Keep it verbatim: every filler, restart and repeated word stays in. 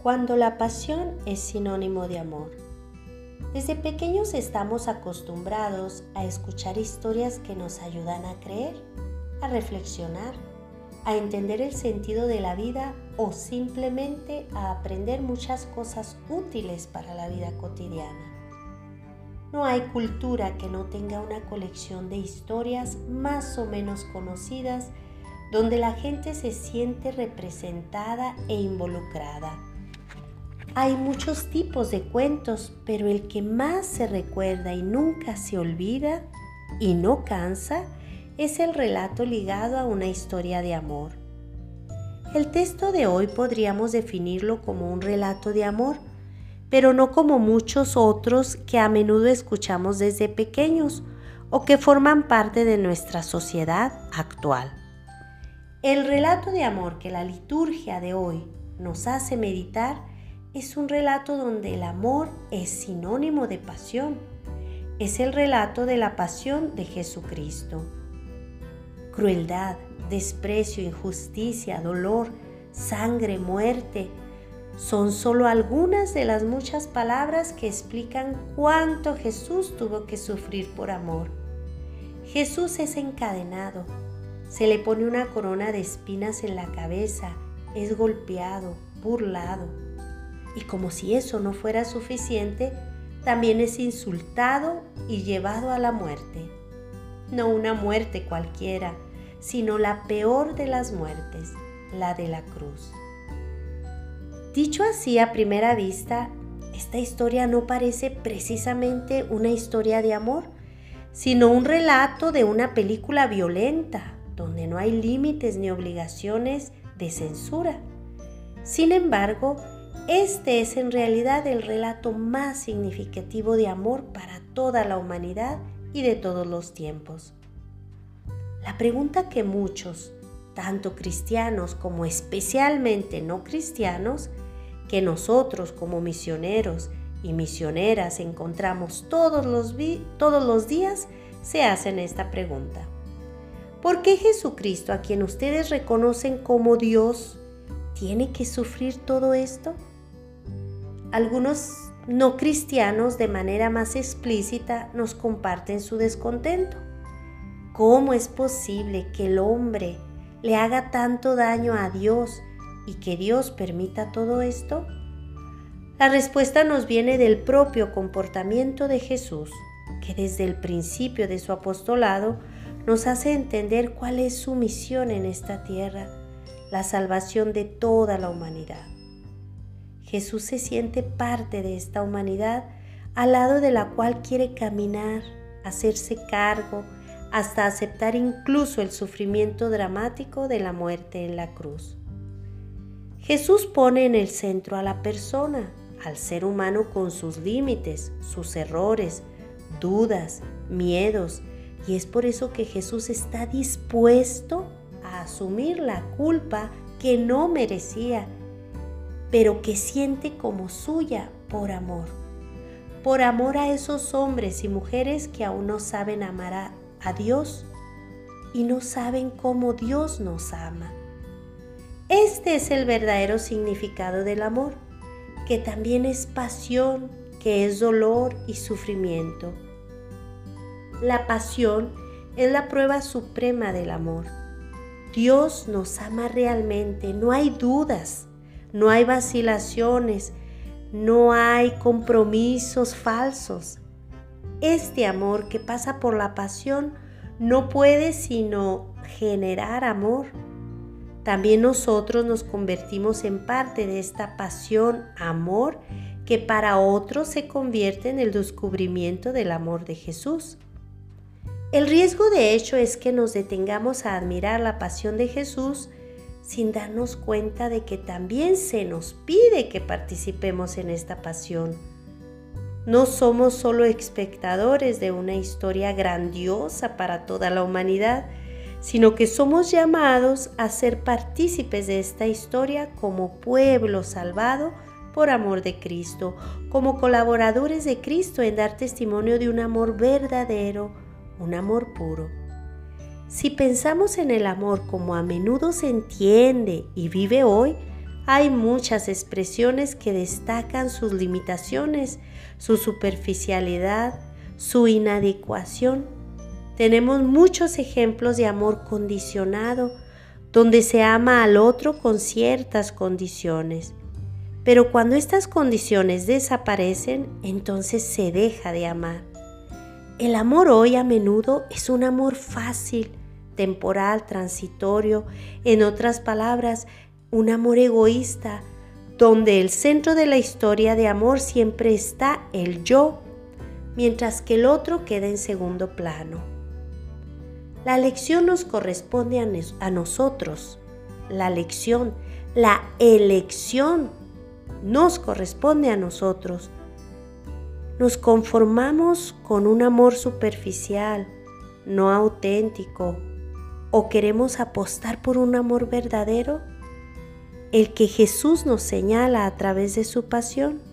Cuando la pasión es sinónimo de amor. Desde pequeños estamos acostumbrados a escuchar historias que nos ayudan a creer, a reflexionar, a entender el sentido de la vida o simplemente a aprender muchas cosas útiles para la vida cotidiana. No hay cultura que no tenga una colección de historias más o menos conocidas donde la gente se siente representada e involucrada. Hay muchos tipos de cuentos, pero el que más se recuerda y nunca se olvida y no cansa es el relato ligado a una historia de amor. El texto de hoy podríamos definirlo como un relato de amor, pero no como muchos otros que a menudo escuchamos desde pequeños o que forman parte de nuestra sociedad actual. El relato de amor que la liturgia de hoy nos hace meditar es un relato donde el amor es sinónimo de pasión. Es el relato de la pasión de Jesucristo. Crueldad, desprecio, injusticia, dolor, sangre, muerte, son solo algunas de las muchas palabras que explican cuánto Jesús tuvo que sufrir por amor. Jesús es encadenado, se le pone una corona de espinas en la cabeza, es golpeado, burlado. Y como si eso no fuera suficiente, también es insultado y llevado a la muerte. No una muerte cualquiera, sino la peor de las muertes, la de la cruz. Dicho así a primera vista, esta historia no parece precisamente una historia de amor, sino un relato de una película violenta, donde no hay límites ni obligaciones de censura. Sin embargo, este es en realidad el relato más significativo de amor para toda la humanidad y de todos los tiempos. La pregunta que muchos, tanto cristianos como especialmente no cristianos, que nosotros como misioneros y misioneras encontramos todos los, vi- todos los días, se hacen esta pregunta. ¿Por qué Jesucristo, a quien ustedes reconocen como Dios, tiene que sufrir todo esto? Algunos no cristianos de manera más explícita nos comparten su descontento. ¿Cómo es posible que el hombre le haga tanto daño a Dios y que Dios permita todo esto? La respuesta nos viene del propio comportamiento de Jesús, que desde el principio de su apostolado nos hace entender cuál es su misión en esta tierra, la salvación de toda la humanidad. Jesús se siente parte de esta humanidad al lado de la cual quiere caminar, hacerse cargo, hasta aceptar incluso el sufrimiento dramático de la muerte en la cruz. Jesús pone en el centro a la persona, al ser humano con sus límites, sus errores, dudas, miedos, y es por eso que Jesús está dispuesto a asumir la culpa que no merecía, pero que siente como suya por amor. Por amor a esos hombres y mujeres que aún no saben amar a, a Dios y no saben cómo Dios nos ama. Este es el verdadero significado del amor, que también es pasión, que es dolor y sufrimiento. La pasión es la prueba suprema del amor. Dios nos ama realmente, no hay dudas, no hay vacilaciones, no hay compromisos falsos. Este amor que pasa por la pasión no puede sino generar amor. También nosotros nos convertimos en parte de esta pasión, amor, que para otros se convierte en el descubrimiento del amor de Jesús. El riesgo de hecho es que nos detengamos a admirar la pasión de Jesús sin darnos cuenta de que también se nos pide que participemos en esta pasión. No somos solo espectadores de una historia grandiosa para toda la humanidad, sino que somos llamados a ser partícipes de esta historia como pueblo salvado por amor de Cristo, como colaboradores de Cristo en dar testimonio de un amor verdadero, un amor puro. Si pensamos en el amor como a menudo se entiende y vive hoy, hay muchas expresiones que destacan sus limitaciones, su superficialidad, su inadecuación. Tenemos muchos ejemplos de amor condicionado, donde se ama al otro con ciertas condiciones. Pero cuando estas condiciones desaparecen, entonces se deja de amar. El amor hoy a menudo es un amor fácil, temporal, transitorio, en otras palabras, un amor egoísta, donde el centro de la historia de amor siempre está el yo, mientras que el otro queda en segundo plano. La elección nos corresponde a, ne- a nosotros. La elección, la elección nos corresponde a nosotros. Nos conformamos con un amor superficial, no auténtico, o queremos apostar por un amor verdadero, el que Jesús nos señala a través de su pasión.